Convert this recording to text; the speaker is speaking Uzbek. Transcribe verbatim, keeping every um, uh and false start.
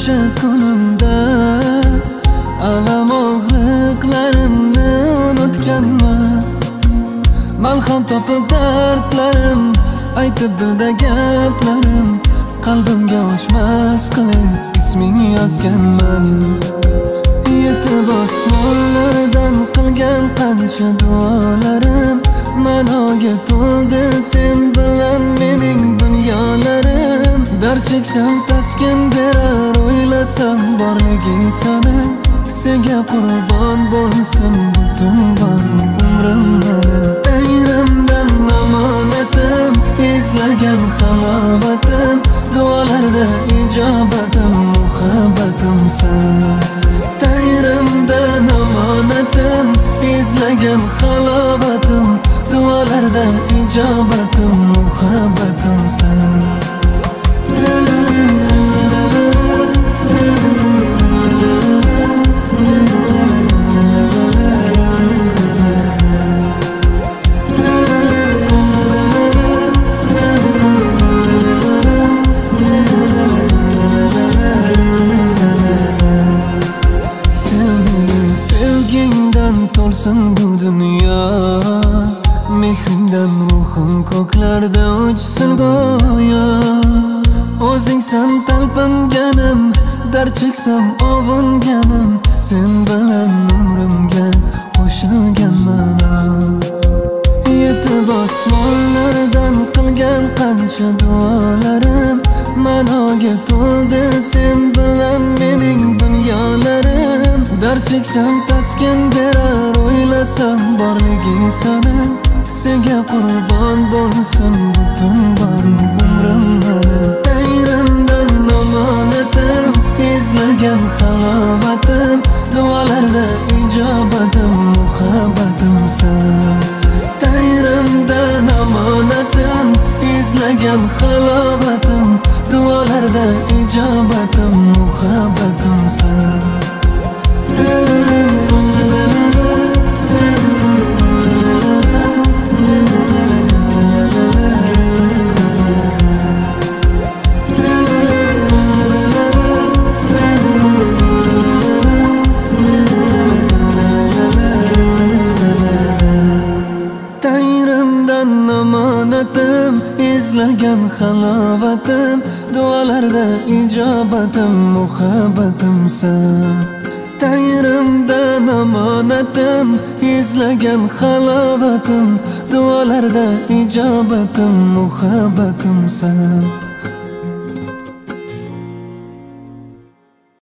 o'sha kunimda alam og'riqlarimni unutganman. Malham topib dardlarim aytib dilda gaplarim, qalbimga o'chmas qilib ismingni yozganman. Yetib osmonlardan qilgan qancha duolarim ma'noga to'ldi sen bilan mening dunyolarim. Dard cheksam taskin berar o'ylasam borliging sana, senga qurbon bo'lsin butun bor umrim. Tangrimdan omonatim, izlagan halovatim, duolarda ijobatim, muhabbatimsan. Tangrimdan omonatim, izlagan halovatim, duolarda ijobatim, muhabbatimsan. Sevgingdan to'lsin bu dunyo, mehringdan ruhim ko'klarda uchsin go'yo. O'zingsan talpinganim, dard cheksam ovunganim, sen bilan umrimga qo'shilganman. Yetib osmonlardan qilgan qancha duolarim ma'noga to'ldi sen bilan mening dunyolarim. Dard cheksam taskin berar o'ylasam borliging sana, senga qurbon bo'lsin butun bor umrim. Tangrimdan omonatim, izlagan halovatim, duolarda ijobatim, muhabbatimsan. Tangrimdan omonatim, izlagan halovatim, duolarda ijobatim, muhabbatimsan. Tangrimdan omonatim, izlagan halovatim, duolarda ijobatim, muhabbatimsan. Tangrimdan omonatim, izlagan halovatim, duolarda ijobatim, muhabbatimsan.